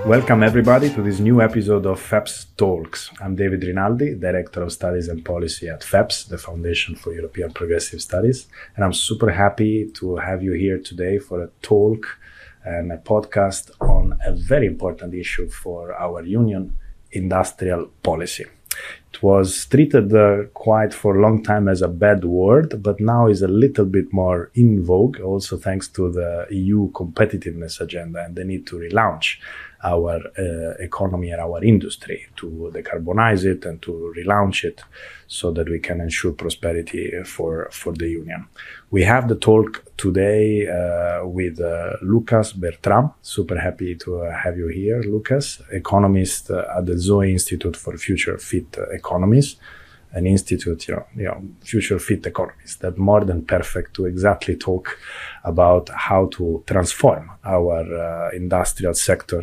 Welcome everybody to this new episode of FEPS Talks. I'm David Rinaldi, Director of Studies and Policy at FEPS, the Foundation for European Progressive Studies. And I'm super happy to have you here today for a talk and a podcast on a very important issue for our union, industrial policy. It was treated quite for a long time as a bad word, but now is a little bit more in vogue, also thanks to the EU competitiveness agenda and the need to relaunch our economy and our industry, to decarbonize it and to relaunch it so that we can ensure prosperity for the union. We have the talk today with Lucas Bertrand. Super happy to have you here, Lucas, economist at the Zoe Institute for Future Fit Economies, an institute, future fit economies that more than perfect to exactly talk about how to transform our industrial sector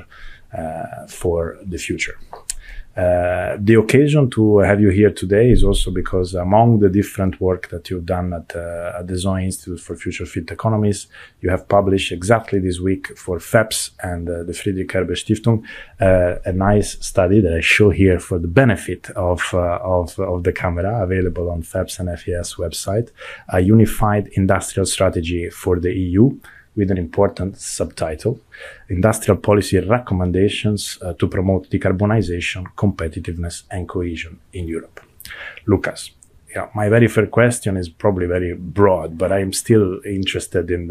for the future. The occasion to have you here today is also because among the different work that you've done at the Zoe Institute for Future Fit Economies, you have published exactly this week for FEPS and the Friedrich Ebert Stiftung a nice study that I show here for the benefit of the camera, available on FEPS and FES website, a unified industrial strategy for the EU, with an important subtitle, Industrial Policy Recommendations to Promote Decarbonization, Competitiveness and Cohesion in Europe. Lucas, my very first question is probably very broad, but I am still interested in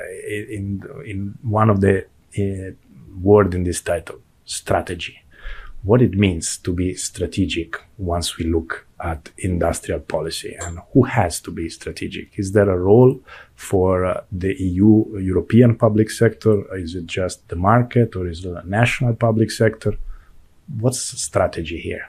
one of the word in this title, strategy. What it means to be strategic once we look at industrial policy, and who has to be strategic? Is there a role for the European public sector? Is it just the market, or is it a national public sector? What's the strategy here?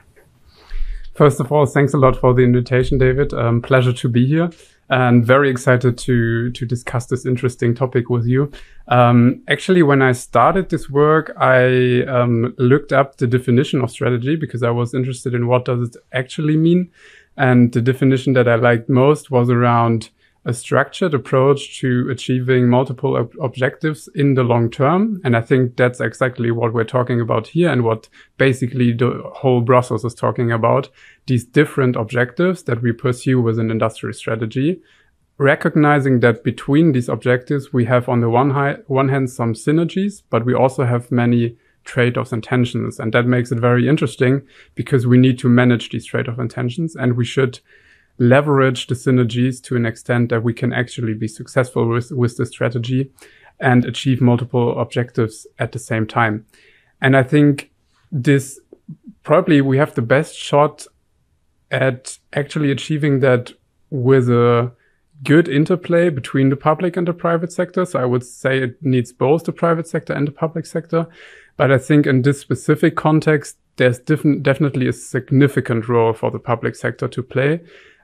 First of all, thanks a lot for the invitation, David. Pleasure to be here and very excited to discuss this interesting topic with you. Actually, when I started this work, I looked up the definition of strategy because I was interested in what does it actually mean. And the definition that I liked most was around a structured approach to achieving multiple objectives in the long term. And I think that's exactly what we're talking about here and what basically the whole Brussels is talking about, these different objectives that we pursue with an industrial strategy, recognizing that between these objectives, we have on the one hand some synergies, but we also have many trade-offs and tensions. And that makes it very interesting because we need to manage these trade-off and tensions, and we should leverage the synergies to an extent that we can actually be successful with the strategy and achieve multiple objectives at the same time. And I think this probably we have the best shot at actually achieving that with a good interplay between the public and the private sector. So I would say it needs both the private sector and the public sector. But I think in this specific context, there's definitely a significant role for the public sector to play.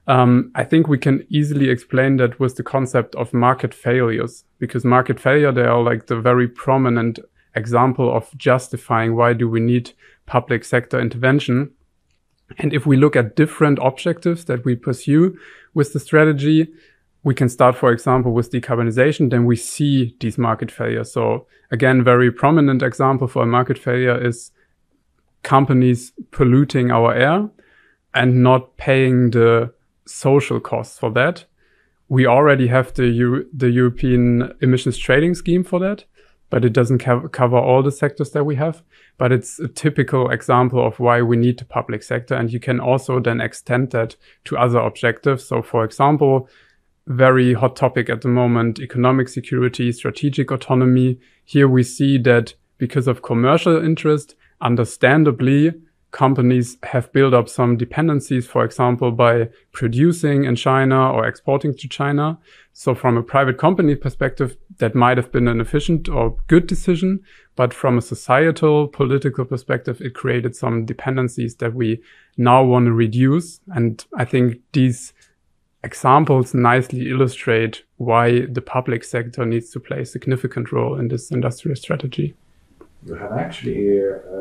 I think we can easily explain that with the concept of market failures, because market failure, they are like the very prominent example of justifying why do we need public sector intervention. And if we look at different objectives that we pursue with the strategy, we can start, for example, with decarbonization, then we see these market failures. So again, very prominent example for a market failure is companies polluting our air and not paying the social costs for that. We already have the European emissions trading scheme for that, but it doesn't cover all the sectors that we have. But it's a typical example of why we need the public sector. And you can also then extend that to other objectives. So for example, very hot topic at the moment, economic security, strategic autonomy. Here we see that because of commercial interest, understandably, companies have built up some dependencies, for example, by producing in China or exporting to China. So from a private company perspective, that might have been an efficient or good decision. But from a societal, political perspective, it created some dependencies that we now want to reduce. And I think these examples nicely illustrate why the public sector needs to play a significant role in this industrial strategy. You have actually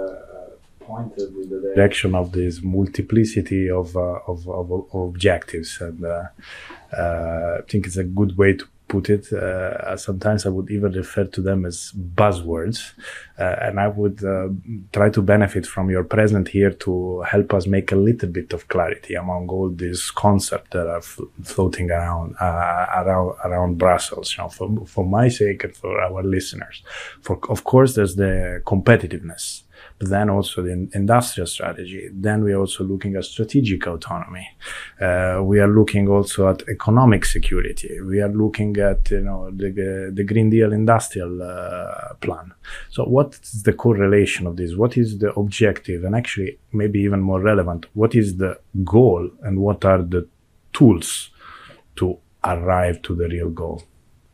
pointed in the direction of this multiplicity of objectives, and I think it's a good way to put it. Sometimes I would even refer to them as buzzwords. And I would try to benefit from your presence here to help us make a little bit of clarity among all these concepts that are floating around Brussels, for my sake and for our listeners. Of course, there's the competitiveness. But then also the industrial strategy. Then we are also looking at strategic autonomy. We are looking also at economic security. We are looking at the Green Deal industrial plan. So what is the correlation of this? What is the objective? And actually, maybe even more relevant, what is the goal and what are the tools to arrive to the real goal?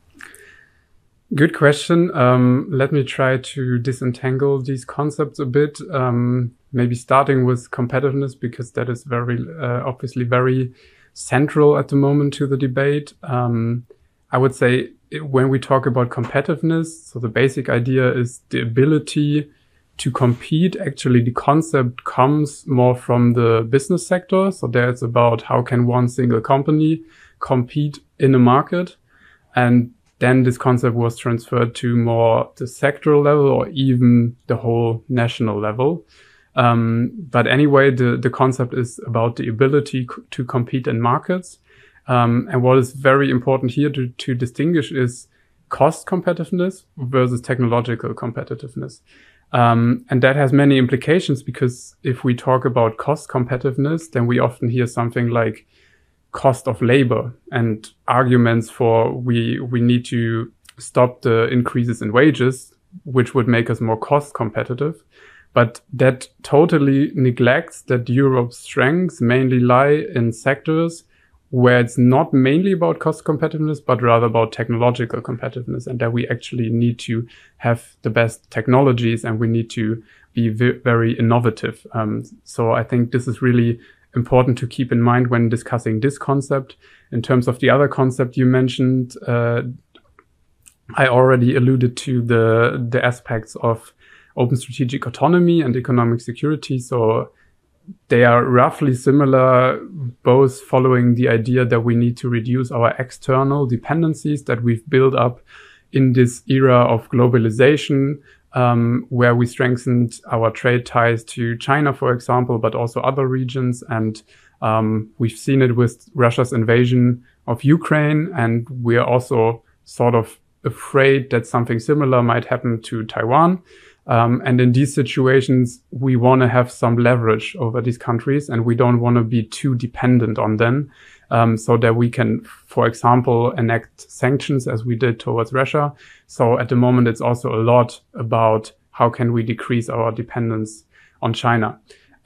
Good question. Let me try to disentangle these concepts a bit. Maybe starting with competitiveness, because that is very obviously very central at the moment to the debate. I would say when we talk about competitiveness, so the basic idea is the ability to compete. Actually, the concept comes more from the business sector. So there it's about how can one single company compete in a market, and then this concept was transferred to more the sectoral level or even the whole national level. But anyway, the concept is about the ability to compete in markets. And what is very important here to distinguish is cost competitiveness versus technological competitiveness. And that has many implications, because if we talk about cost competitiveness, then we often hear something like cost of labor and arguments for we need to stop the increases in wages, which would make us more cost competitive. But that totally neglects that Europe's strengths mainly lie in sectors where it's not mainly about cost competitiveness, but rather about technological competitiveness, and that we actually need to have the best technologies and we need to be very innovative. So I think this is really important to keep in mind when discussing this concept. In terms of the other concept you mentioned, I already alluded to the aspects of open strategic autonomy and economic security. So they are roughly similar, both following the idea that we need to reduce our external dependencies that we've built up in this era of globalization, where we strengthened our trade ties to China, for example, but also other regions. And we've seen it with Russia's invasion of Ukraine. And we are also sort of afraid that something similar might happen to Taiwan. And in these situations, we want to have some leverage over these countries, and we don't want to be too dependent on them, so that we can, for example, enact sanctions as we did towards Russia. So at the moment, it's also a lot about how can we decrease our dependence on China.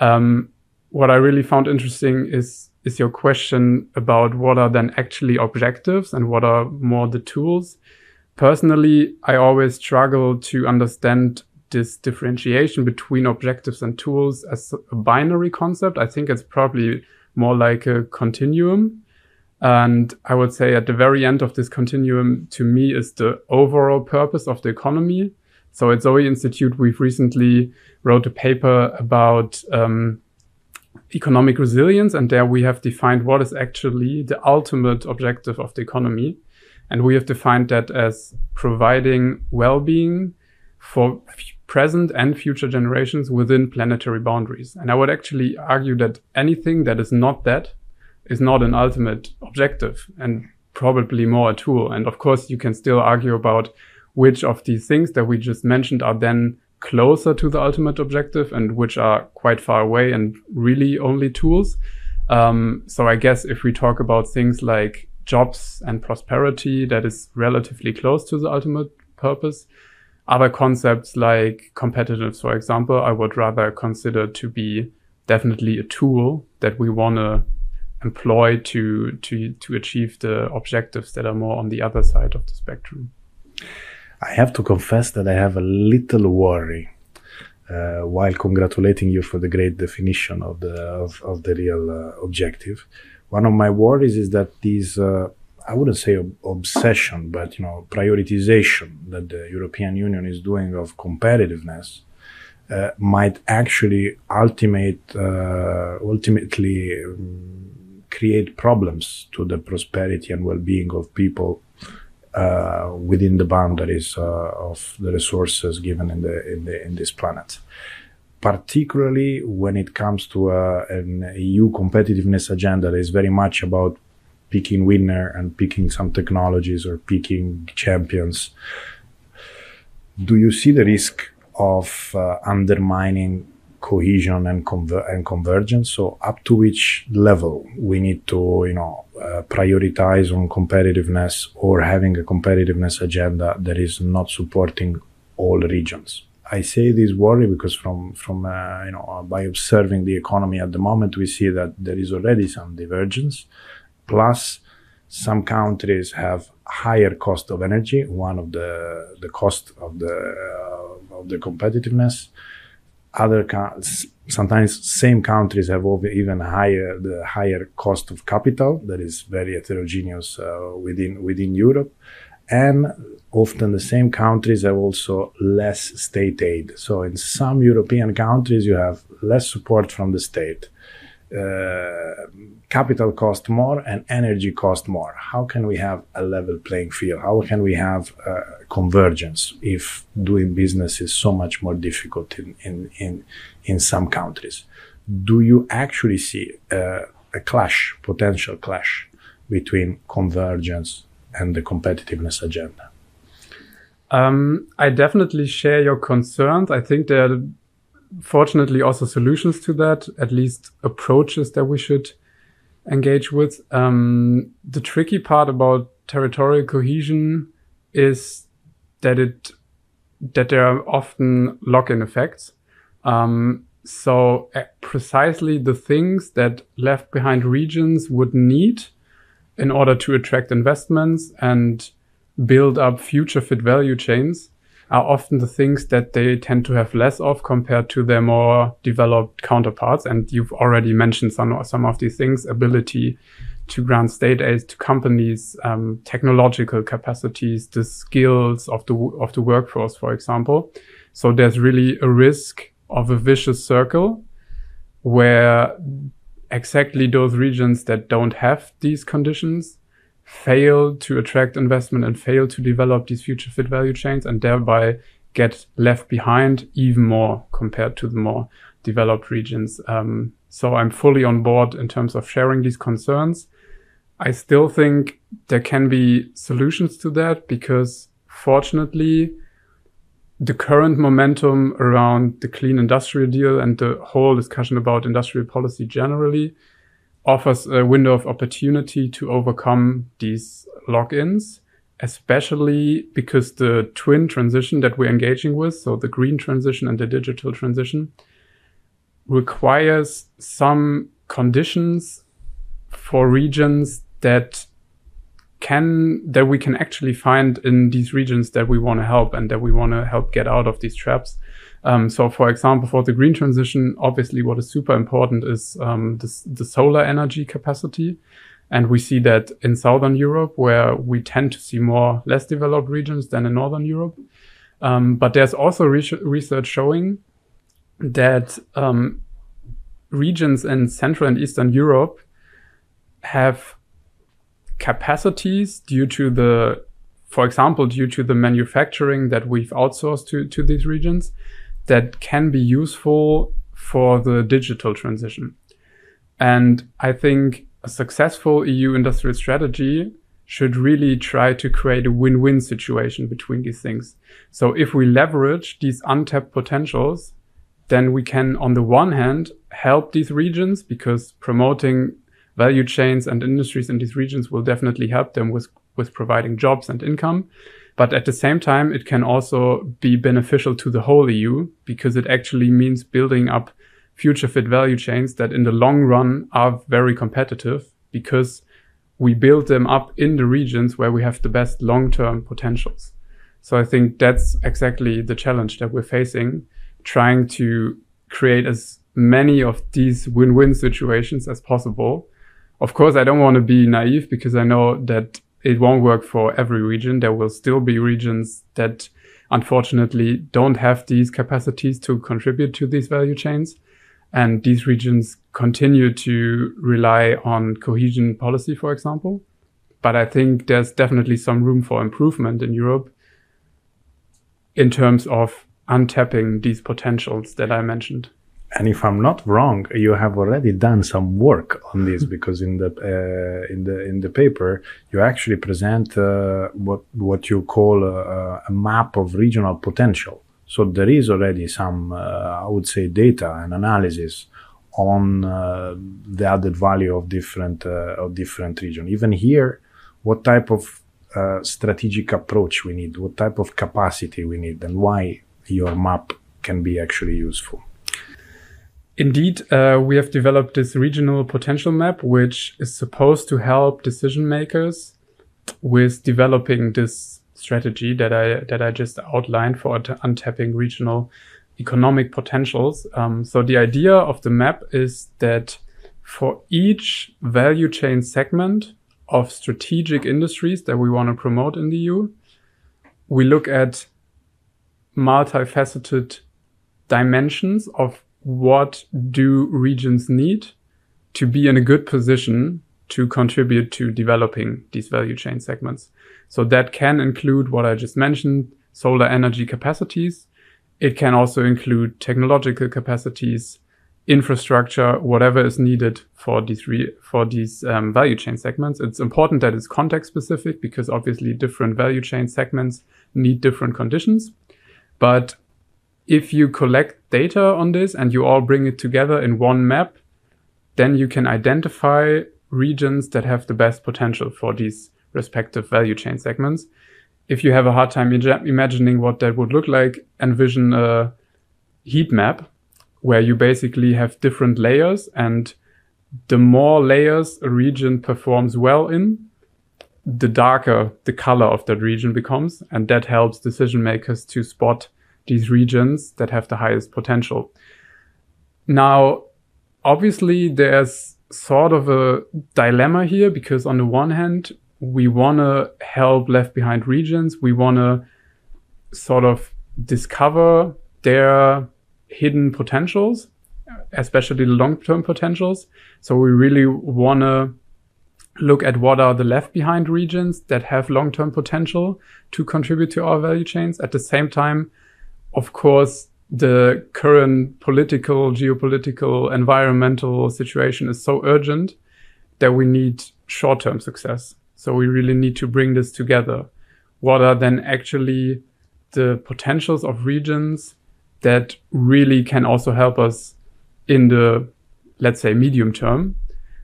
What I really found interesting is your question about what are then actually objectives and what are more the tools. Personally, I always struggle to understand this differentiation between objectives and tools as a binary concept. I think it's probably more like a continuum. And I would say at the very end of this continuum, to me, is the overall purpose of the economy. So at Zoe Institute, we've recently wrote a paper about economic resilience. And there we have defined what is actually the ultimate objective of the economy. And we have defined that as providing well-being for present and future generations within planetary boundaries. And I would actually argue that anything that is not that is not an ultimate objective and probably more a tool. And of course, you can still argue about which of these things that we just mentioned are then closer to the ultimate objective and which are quite far away and really only tools. So I guess if we talk about things like jobs and prosperity, that is relatively close to the ultimate purpose. Other concepts like competitiveness, for example, I would rather consider to be definitely a tool that we want to employ to achieve the objectives that are more on the other side of the spectrum. I have to confess that I have a little worry while congratulating you for the great definition of the real objective. One of my worries is that these I wouldn't say obsession, but prioritization that the European Union is doing of competitiveness might actually ultimately create problems to the prosperity and well-being of people within the boundaries of the resources given in this planet. Particularly when it comes to an EU competitiveness agenda that is very much about picking winner and picking some technologies or picking champions. Do you see the risk of undermining cohesion and convergence? So up to which level we need to, prioritize on competitiveness or having a competitiveness agenda that is not supporting all regions? I say this worry because by observing the economy at the moment, we see that there is already some divergence. Plus, some countries have higher cost of energy, one of the cost of the competitiveness. Sometimes same countries have even higher cost of capital that is very heterogeneous within Europe. And often the same countries have also less state aid. So in some European countries, you have less support from the state. Capital cost more and energy cost more. How can we have a level playing field? How can we have convergence if doing business is so much more difficult in some countries? Do you actually see a potential clash between convergence and the competitiveness agenda? I definitely share your concerns. I think there are fortunately also solutions to that, at least approaches that we should engage with. The tricky part about territorial cohesion is that there are often lock-in effects. So precisely the things that left behind regions would need in order to attract investments and build up future fit value chains are often the things that they tend to have less of compared to their more developed counterparts. And you've already mentioned some of these things: ability to grant state aid to companies, technological capacities, the skills of the workforce, for example. So there's really a risk of a vicious circle where exactly those regions that don't have these conditions fail to attract investment and fail to develop these future fit value chains, and thereby get left behind even more compared to the more developed regions. So I'm fully on board in terms of sharing these concerns. I still think there can be solutions to that because fortunately the current momentum around the Clean Industrial Deal and the whole discussion about industrial policy generally offers a window of opportunity to overcome these lock-ins, especially because the twin transition that we're engaging with, so the green transition and the digital transition, requires some conditions for regions that we can actually find in these regions that we want to help and that we want to help get out of these traps. So for example, for the green transition, obviously what is super important is the solar energy capacity. And we see that in Southern Europe, where we tend to see more less developed regions than in Northern Europe. But there's also research showing that regions in Central and Eastern Europe have capacities due to the manufacturing that we've outsourced to these regions that can be useful for the digital transition. And I think a successful EU industrial strategy should really try to create a win-win situation between these things. So if we leverage these untapped potentials, then we can, on the one hand, help these regions because promoting value chains and industries in these regions will definitely help them with providing jobs and income. But at the same time, it can also be beneficial to the whole EU because it actually means building up future fit value chains that in the long run are very competitive because we build them up in the regions where we have the best long-term potentials. So I think that's exactly the challenge that we're facing, trying to create as many of these win-win situations as possible. Of course, I don't want to be naive because I know that it won't work for every region. There will still be regions that unfortunately don't have these capacities to contribute to these value chains. And these regions continue to rely on cohesion policy, for example. but I think there's definitely some room for improvement in Europe in terms of untapping these potentials that I mentioned. And if I'm not wrong, you have already done some work on this, because in the paper you actually present what you call a map of regional potential. So there is already some, I would say, data and analysis on the added value of different regions. Even here, what type of strategic approach we need, what type of capacity we need, and why your map can be actually useful. Indeed, we have developed this regional potential map, which is supposed to help decision makers with developing this strategy that I just outlined for untapping regional economic potentials. So the idea of the map is that for each value chain segment of strategic industries that we want to promote in the EU, we look at multifaceted dimensions of what do regions need to be in a good position to contribute to developing these value chain segments. So that can include what I just mentioned, solar energy capacities. It can also include technological capacities, infrastructure, whatever is needed for these value chain segments. It's important that it's context specific, because obviously different value chain segments need different conditions. But if you collect data on this and you all bring it together in one map, then you can identify regions that have the best potential for these respective value chain segments. If you have a hard time imagining what that would look like, envision a heat map where you basically have different layers, and the more layers a region performs well in, the darker the color of that region becomes, and that helps decision makers to spot these regions that have the highest potential. Now, obviously, there's sort of a dilemma here, because on the one hand, we want to help left behind regions. We want to sort of discover their hidden potentials, especially the long-term potentials. So we really want to look at what are the left behind regions that have long-term potential to contribute to our value chains. At the same time, of course, the current political, geopolitical, environmental situation is so urgent that we need short-term success. So we really need to bring this together. What are then actually the potentials of regions that really can also help us in the, let's say, medium term?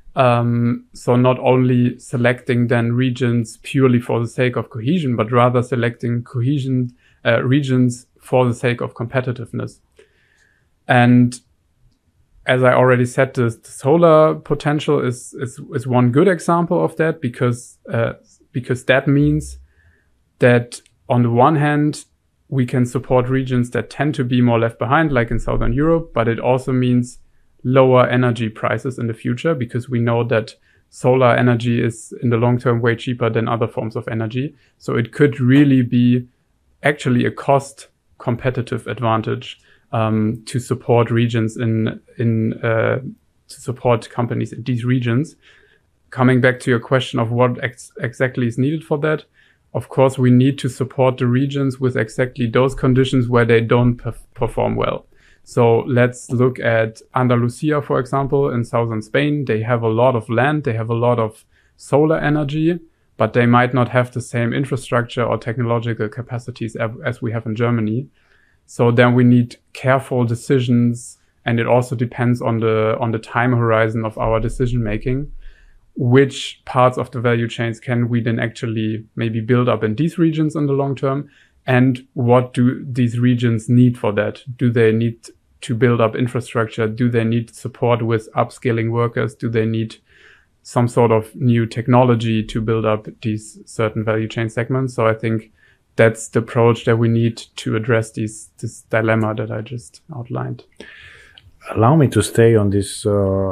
So not only selecting then regions purely for the sake of cohesion, but rather selecting regions for the sake of competitiveness. And as I already said, the solar potential is one good example of that, because that means that on the one hand, we can support regions that tend to be more left behind, like in Southern Europe, but it also means lower energy prices in the future, because we know that solar energy is in the long term way cheaper than other forms of energy. So it could really be actually a cost competitive advantage to support regions to support companies in these regions. Coming back to your question of what exactly is needed for that, of course, we need to support the regions with exactly those conditions where they don't perform well. So let's look at Andalusia, for example, in southern Spain. They have a lot of land, they have a lot of solar energy, but they might not have the same infrastructure or technological capacities as we have in Germany. So then we need careful decisions, and it also depends on the time horizon of our decision making. Which parts of the value chains can we then actually maybe build up in these regions in the long term? And what do these regions need for that? Do they need to build up infrastructure? Do they need support with upskilling workers? Do they need some sort of new technology to build up these certain value chain segments? So I think that's the approach that we need to address this dilemma that I just outlined. Allow me to stay on this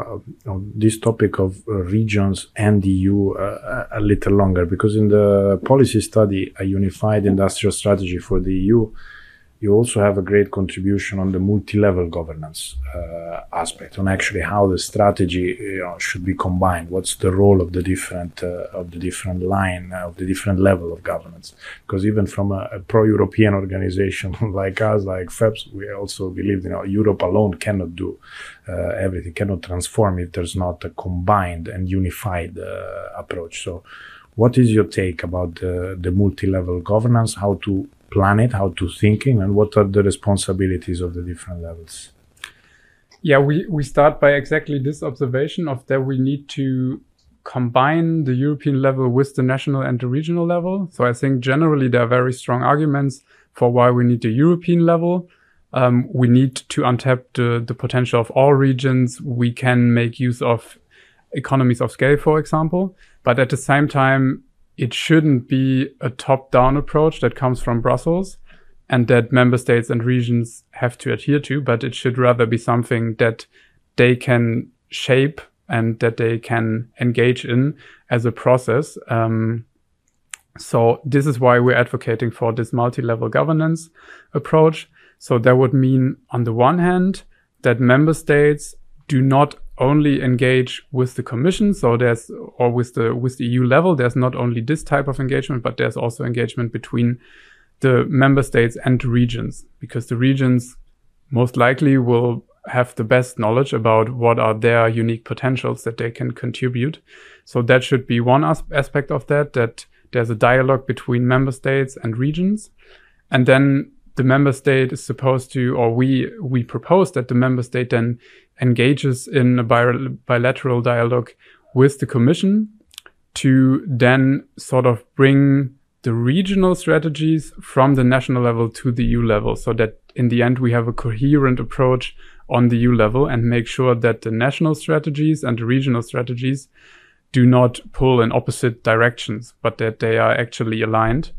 topic of regions and the EU a little longer, because in the policy study, A Unified Industrial Strategy for the EU, you also have a great contribution on the multi-level governance aspect, on actually how the strategy should be combined. What's the role of the different line of the different level of governance? Because even from a pro-European organization like us, like FEPS, we also believe Europe alone cannot do everything, cannot transform if there's not a combined and unified approach. So, what is your take about the multi-level governance? How to plan it, how to thinking, and what are the responsibilities of the different levels? Yeah, we start by exactly this observation of that we need to combine the European level with the national and the regional level. So I think generally there are very strong arguments for why we need the European level. We need to untap the potential of all regions. We can make use of economies of scale, for example, but at the same time, it shouldn't be a top-down approach that comes from Brussels and that member states and regions have to adhere to, but it should rather be something that they can shape and that they can engage in as a process. So this is why we're advocating for this multi-level governance approach. So that would mean, on the one hand, that member states do not only engage with the Commission, with the EU level. There's not only this type of engagement, but there's also engagement between the member states and the regions, because the regions most likely will have the best knowledge about what are their unique potentials that they can contribute. So that should be one aspect of that there's a dialogue between member states and regions. And then the member state is supposed to, or we propose that the member state then engages in a bilateral dialogue with the Commission to then sort of bring the regional strategies from the national level to the EU level, so that in the end we have a coherent approach on the EU level and make sure that the national strategies and the regional strategies do not pull in opposite directions, but that they are actually aligned.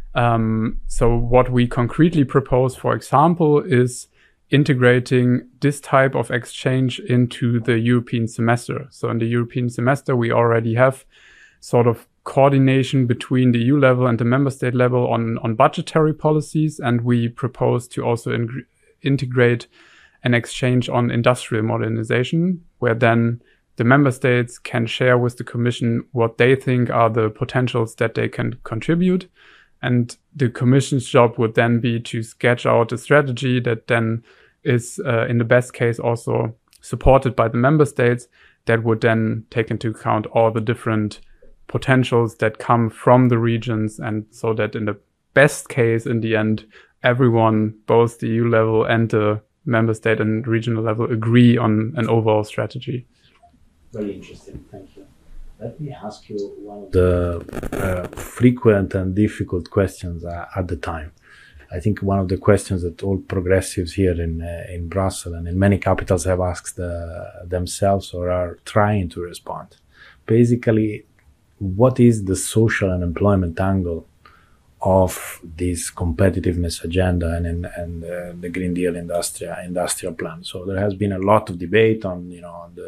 So what we concretely propose, for example, is integrating this type of exchange into the European semester. So in the European semester, we already have sort of coordination between the EU level and the member state level on budgetary policies. And we propose to also integrate an exchange on industrial modernization, where then the member states can share with the Commission what they think are the potentials that they can contribute. And the Commission's job would then be to sketch out a strategy that then is, in the best case, also supported by the member states, that would then take into account all the different potentials that come from the regions. And so that in the best case, in the end, everyone, both the EU level and the member state and regional level, agree on an overall strategy. Very interesting. Thank you. Let me ask you one of the frequent and difficult questions at the time. I think one of the questions that all progressives here in Brussels and in many capitals have asked themselves or are trying to respond. Basically, what is the social and employment angle of this competitiveness agenda and the Green Deal industrial plan? So there has been a lot of debate on the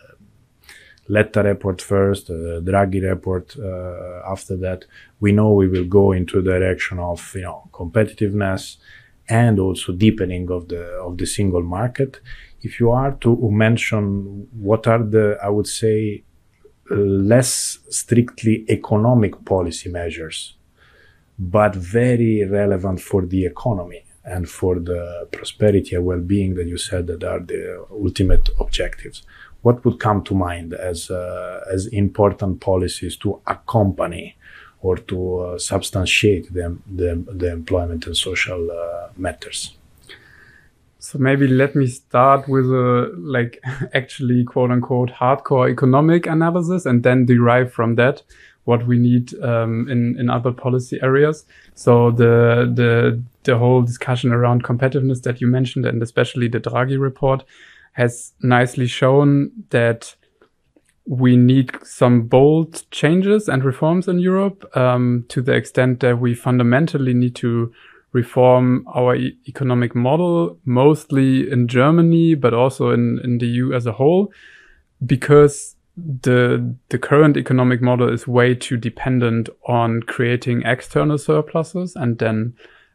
Letta report first, Draghi report after that. We know we will go into the direction of competitiveness and also deepening of the single market. If you are to mention what are the, I would say, less strictly economic policy measures, but very relevant for the economy and for the prosperity and well-being that you said that are the ultimate objectives, what would come to mind as important policies to accompany or to substantiate the employment and social matters? So maybe let me start with a actually quote unquote hardcore economic analysis and then derive from that what we need in other policy areas. So the whole discussion around competitiveness that you mentioned, and especially the Draghi report, has nicely shown that we need some bold changes and reforms in Europe, to the extent that we fundamentally need to reform our economic model, mostly in Germany, but also in the EU as a whole, because the current economic model is way too dependent on creating external surpluses and then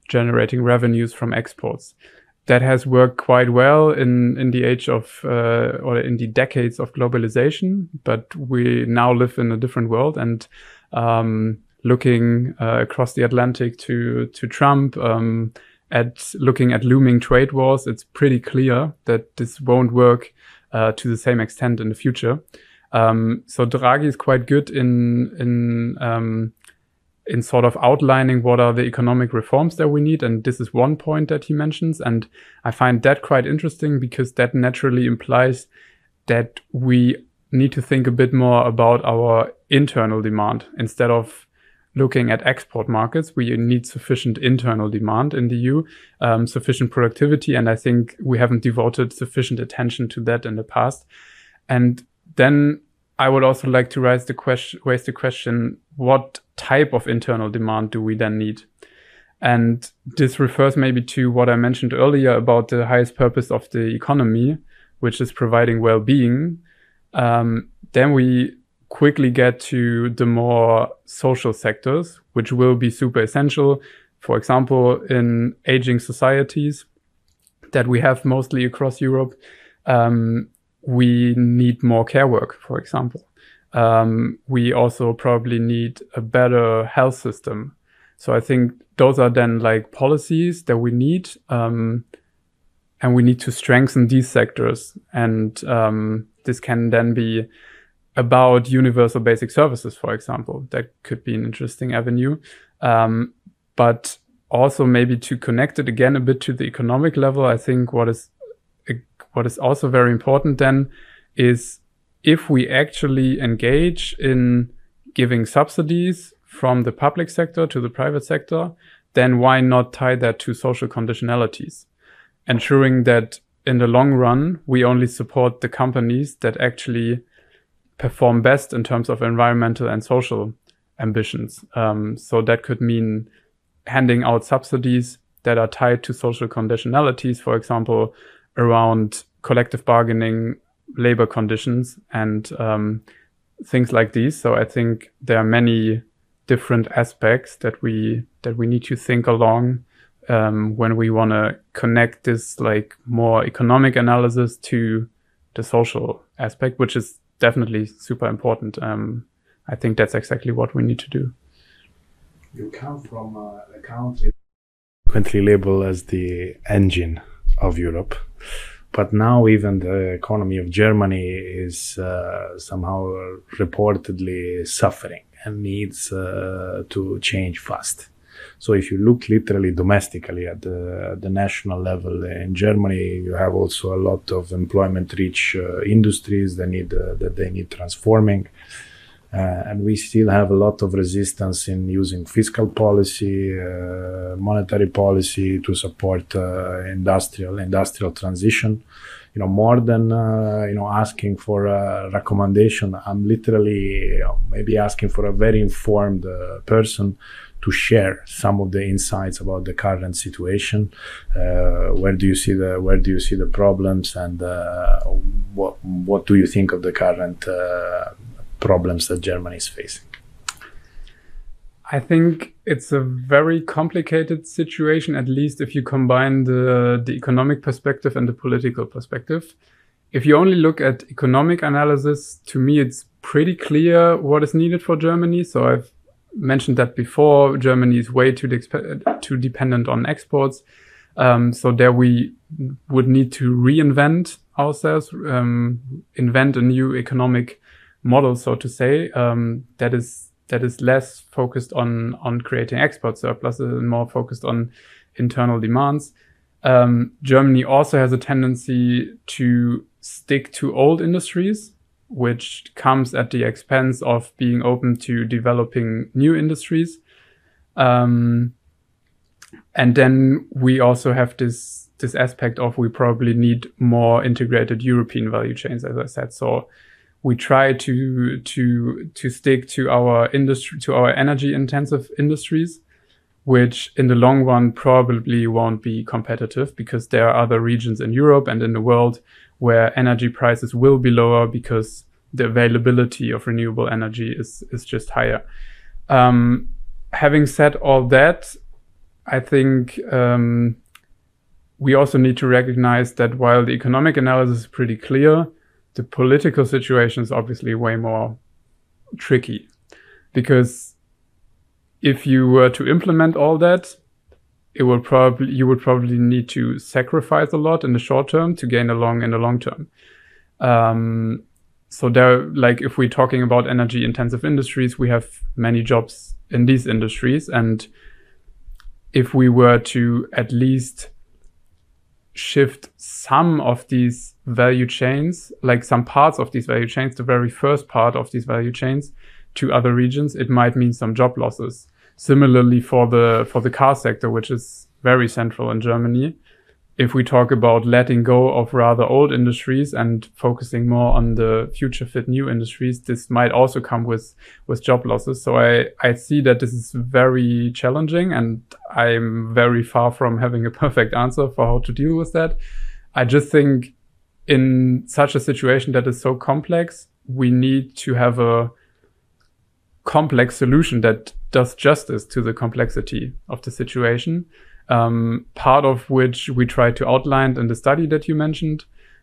generating revenues from exports. That has worked quite well in the age of, or in the decades of globalization, but we now live in a different world. And looking across the Atlantic to Trump, looking at looming trade wars, it's pretty clear that this won't work to the same extent in the future. So Draghi is quite good in sort of outlining what are the economic reforms that we need. And this is one point that he mentions. And I find that quite interesting because that naturally implies that we need to think a bit more about our internal demand. Instead of looking at export markets, we need sufficient internal demand in the EU, sufficient productivity. And I think we haven't devoted sufficient attention to that in the past. And then I would also like to raise the question, what type of internal demand do we then need? And this refers maybe to what I mentioned earlier about the highest purpose of the economy, which is providing well-being. Then we quickly get to the more social sectors, which will be super essential. For example, in aging societies that we have mostly across Europe, we need more care work, for example. We also probably need a better health system. So I think those are then like policies that we need, and we need to strengthen these sectors. And this can then be about universal basic services, for example. That could be an interesting avenue. But also maybe to connect it again a bit to the economic level, I think what is also very important then is if we actually engage in giving subsidies from the public sector to the private sector, then why not tie that to social conditionalities? Ensuring that in the long run, we only support the companies that actually perform best in terms of environmental and social ambitions. So that could mean handing out subsidies that are tied to social conditionalities, for example, around collective bargaining, labor conditions, and things like these. So I think there are many different aspects that we need to think along when we want to connect this like more economic analysis to the social aspect, which is definitely super important. I think that's exactly what we need to do. You come from a country frequently labeled as the engine of Europe, but now even the economy of Germany is somehow reportedly suffering and needs to change fast. So if you look literally domestically at the national level in Germany, you have also a lot of employment-rich industries that they need transforming. And we still have a lot of resistance in using fiscal policy, monetary policy to support industrial transition. More than asking for a recommendation, I'm literally maybe asking for a very informed person to share some of the insights about the current situation. Where do you see the problems, and what do you think of the current problems that Germany is facing? I think it's a very complicated situation, at least if you combine the economic perspective and the political perspective. If you only look at economic analysis, to me, it's pretty clear what is needed for Germany. So I've mentioned that before. Germany is way too dependent on exports. So there we would need to reinvent ourselves, invent a new economic model, so to say, that is less focused on creating export surpluses and more focused on internal demands. Germany also has a tendency to stick to old industries, which comes at the expense of being open to developing new industries. And then we also have this aspect of we probably need more integrated European value chains, as I said. So we try to stick to our industry, to our energy intensive industries, which in the long run probably won't be competitive because there are other regions in Europe and in the world where energy prices will be lower because the availability of renewable energy is just higher. Having said all that, I think we also need to recognize that while the economic analysis is pretty clear, the political situation is obviously way more tricky. Because if you were to implement all that, you would probably need to sacrifice a lot in the short term to gain along in the long term. So there, like if we're talking about energy intensive industries, we have many jobs in these industries. And if we were to at least shift some of these value chains, like some parts of these value chains, the very first part of these value chains to other regions, it might mean some job losses. Similarly for the car sector, which is very central in Germany, if we talk about letting go of rather old industries and focusing more on the future fit new industries, this might also come with job losses. So I see that this is very challenging, and I'm very far from having a perfect answer for how to deal with that. I just think in such a situation that is so complex, we need to have a complex solution that does justice to the complexity of the situation. Part of which we try to outline in the study that you mentioned.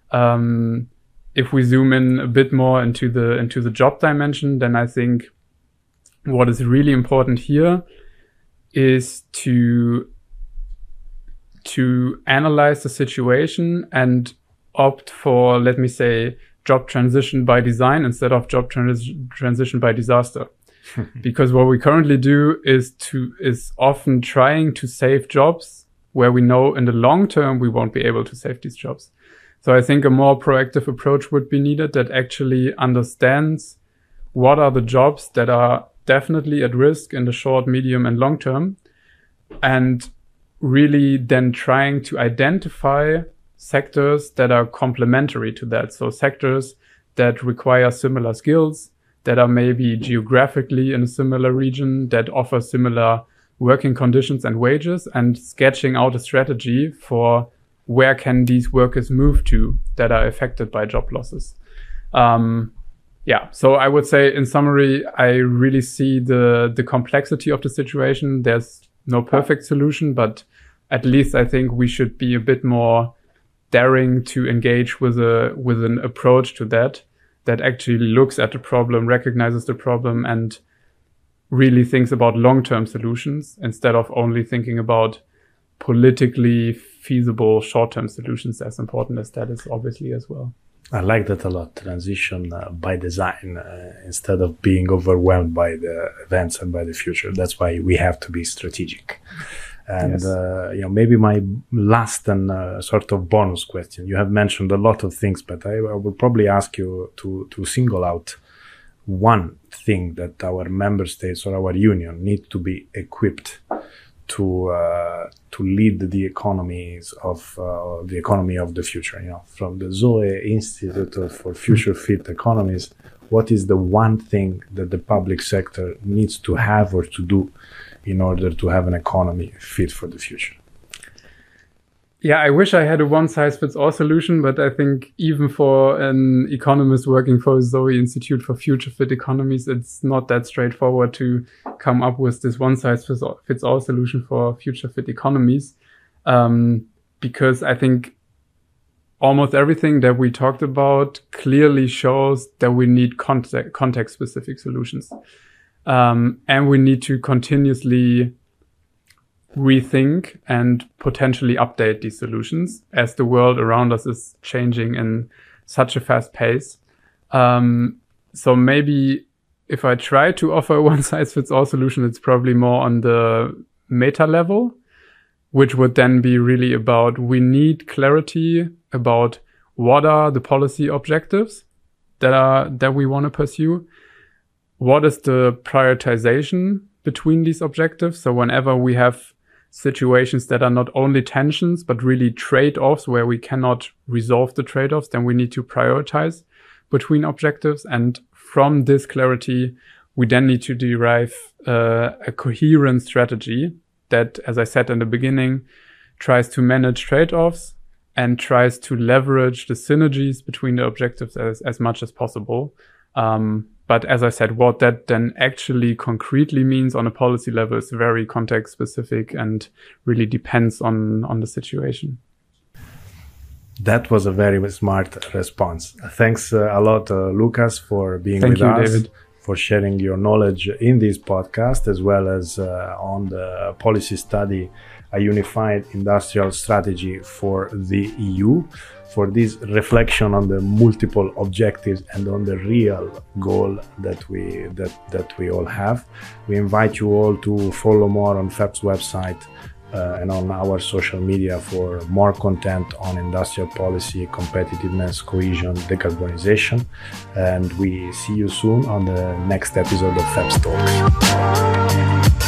If we zoom in a bit more into the job dimension, then I think what is really important here is to analyze the situation and opt for, let me say, job transition by design instead of job transition by disaster. Because what we currently do is often trying to save jobs where we know in the long term we won't be able to save these jobs. So I think a more proactive approach would be needed that actually understands what are the jobs that are definitely at risk in the short, medium, and long term, and really then trying to identify sectors that are complementary to that. So sectors that require similar skills, that are maybe geographically in a similar region, that offer similar working conditions and wages, and sketching out a strategy for where can these workers move to that are affected by job losses. So I would say in summary, I really see the complexity of the situation. There's no perfect solution, but at least I think we should be a bit more daring to engage with an approach to that actually looks at the problem, recognizes the problem, and really thinks about long-term solutions instead of only thinking about politically feasible short-term solutions, as important as that is obviously as well. I like that a lot, transition by design, instead of being overwhelmed by the events and by the future. That's why we have to be strategic. And, yes. Maybe my last and sort of bonus question, you have mentioned a lot of things, but I will probably ask you to single out one thing that our member states or our union need to be equipped to lead the economies of the economy of the future. From the Zoe Institute for Future Fit Economies, what is the one thing that the public sector needs to have or to do in order to have an economy fit for the future? Yeah, I wish I had a one-size-fits-all solution, but I think even for an economist working for Zoe Institute for Future Fit Economies, it's not that straightforward to come up with this one-size-fits-all solution for future fit economies, because I think almost everything that we talked about clearly shows that we need context-specific solutions. And we need to continuously rethink and potentially update these solutions as the world around us is changing in such a fast pace. So maybe if I try to offer a one-size-fits-all solution, it's probably more on the meta level, which would then be really about we need clarity about what are the policy objectives that we want to pursue. What is the prioritization between these objectives? So whenever we have situations that are not only tensions, but really trade-offs where we cannot resolve the trade-offs, then we need to prioritize between objectives. And from this clarity, we then need to derive a coherent strategy that, as I said in the beginning, tries to manage trade-offs and tries to leverage the synergies between the objectives as much as possible. But as I said, what that then actually concretely means on a policy level is very context specific and really depends on the situation. That was a very smart response. Thanks a lot, Lucas, for being with us, David, for sharing your knowledge in this podcast, as well as on the policy study, a unified industrial strategy for the EU, for this reflection on the multiple objectives and on the real goal that we all have. We invite you all to follow more on FEPS website and on our social media for more content on industrial policy, competitiveness, cohesion, decarbonization. And we see you soon on the next episode of FEPS Talks.